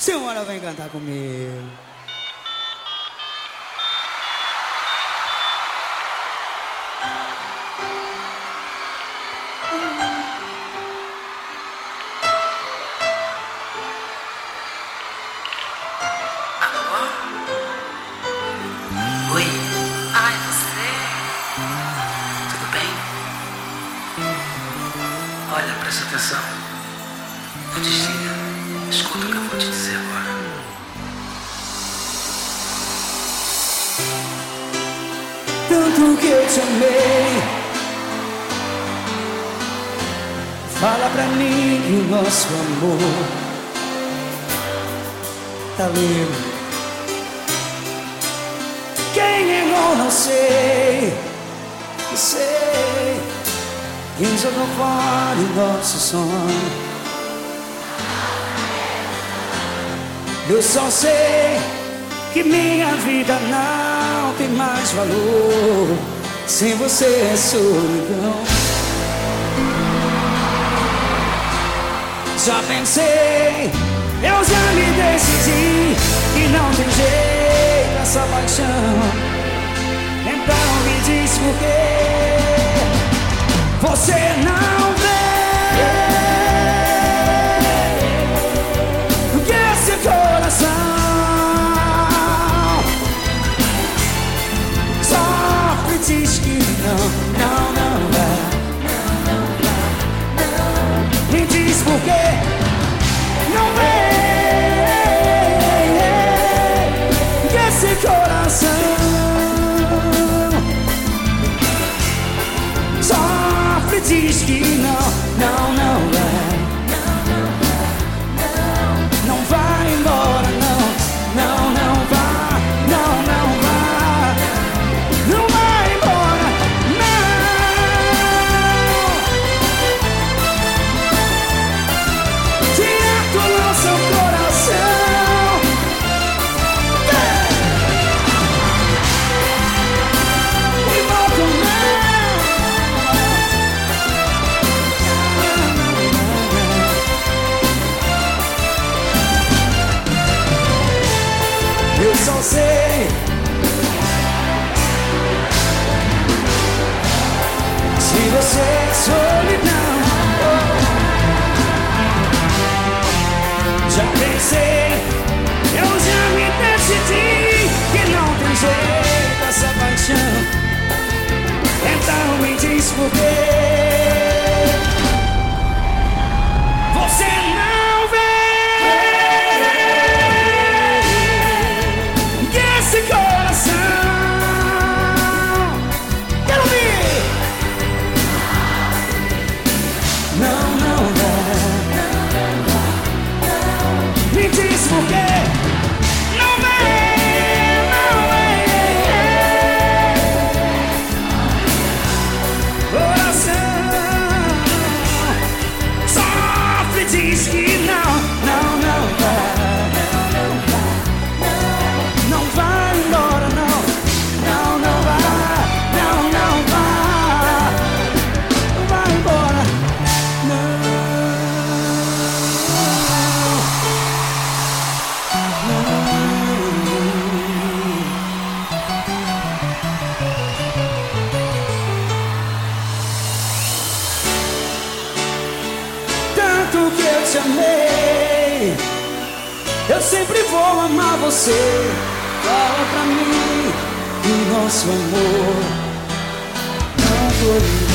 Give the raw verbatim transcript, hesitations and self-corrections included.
Senhora, vem cantar comigo. Oi. Ai, você? Tudo bem? Olha, presta atenção. Não desliga. Escuta o que eu vou te dizer agora. Tanto que eu te amei, fala pra mim que o nosso amor tá lindo. Quem errou não sei, não sei. Quem jogou fora o nosso sonho. Eu só sei que minha vida não tem mais valor. Sem você é solidão. Já pensei, eu já me decidi que não tem jeito essa paixão. Então me diz por que você não vê que esse coração sofre, diz que não, não, não vai. Me diz por que não vê que esse coração sofre, diz que não, não, não vai. Não vai embora, não, não, não vá, não, não vá. Não vai embora, não. Direto no seu coração. E volta não. Eu só sei se você é solidão. Já pensei, eu já me decidi que não tem jeito essa paixão. Então me diz por quê você não vê que esse coração. Quero ouvir. Não, não dá. Me diz por quê não vem, não vem. Coração sofre, diz que não, não, não vai. Não vai embora, não, não, não vai, não, não vai. Não vai embora, não. Tanto que eu te amei, eu sempre vou amar você. Fala pra mim que o nosso amor não foi